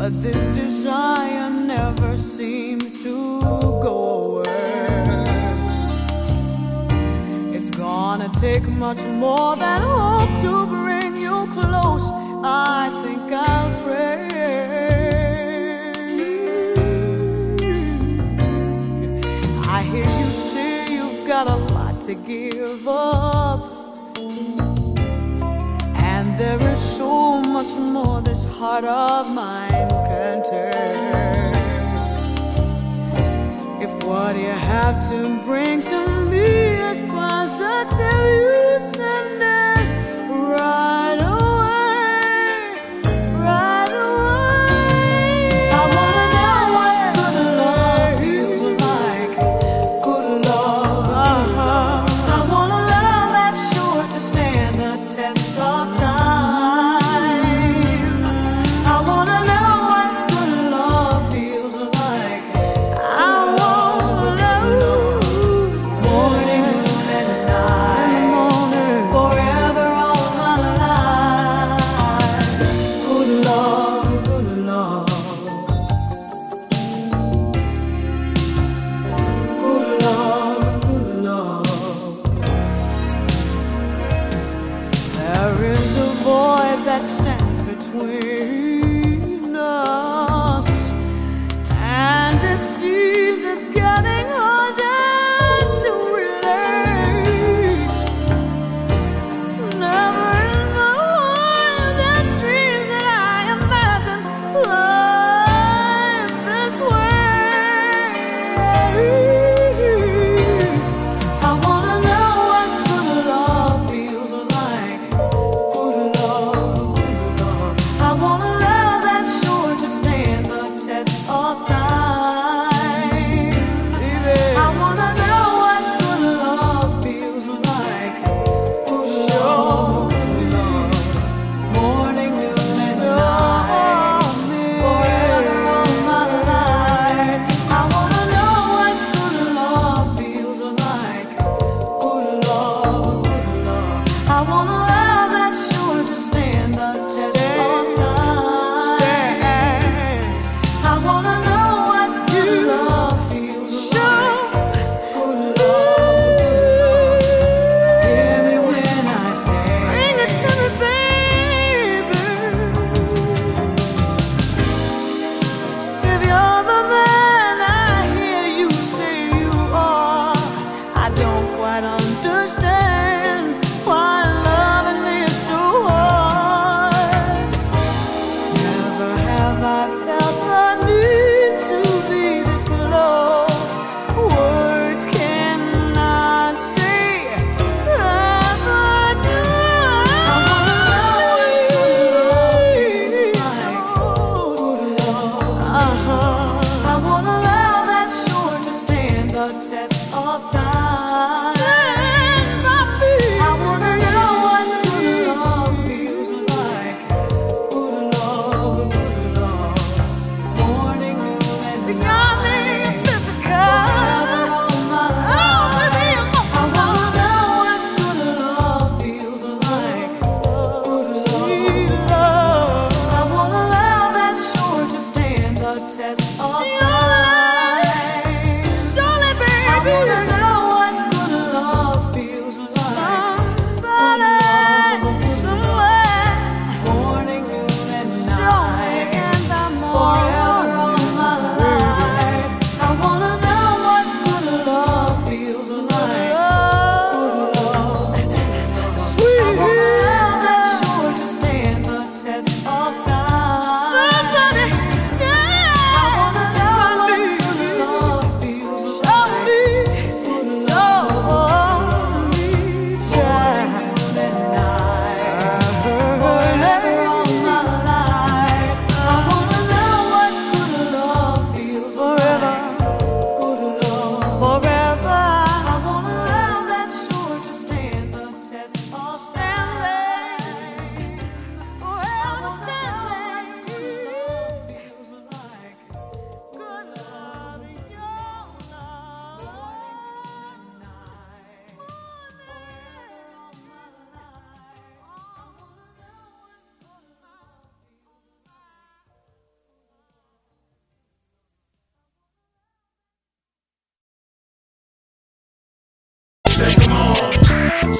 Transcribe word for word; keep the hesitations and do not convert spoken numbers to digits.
but this desire never seems to go away. It's gonna take much more than hope to bring you close. I think I'll pray. I hear you say you've got a lot to give up, and there is so much more this heart of mine can take. If what you have to bring to me is positive, you send it right away, right away. I wanna know what good love feels like, good love. Uh-huh. I want a love that's sure to stand the test of time. I wanna know what good love feels like. I wanna know morning, noon, and night, forever all my life. Good love, good love, good love, good love. There is a void that stands